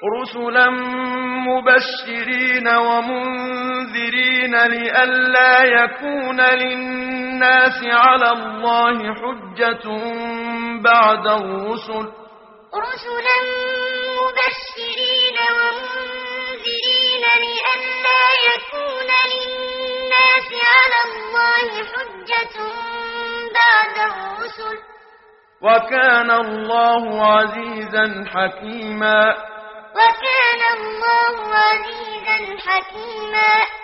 رسلا مبشرين ومنذرين لئلا يكون للناس على الله حجة بعد الرسل رسلا مبشرين ومنذرين لئلا يكون للناس على الله حجة بعد الرسل وكان الله عزيزا حكيما وكان الله عزيزا حكيما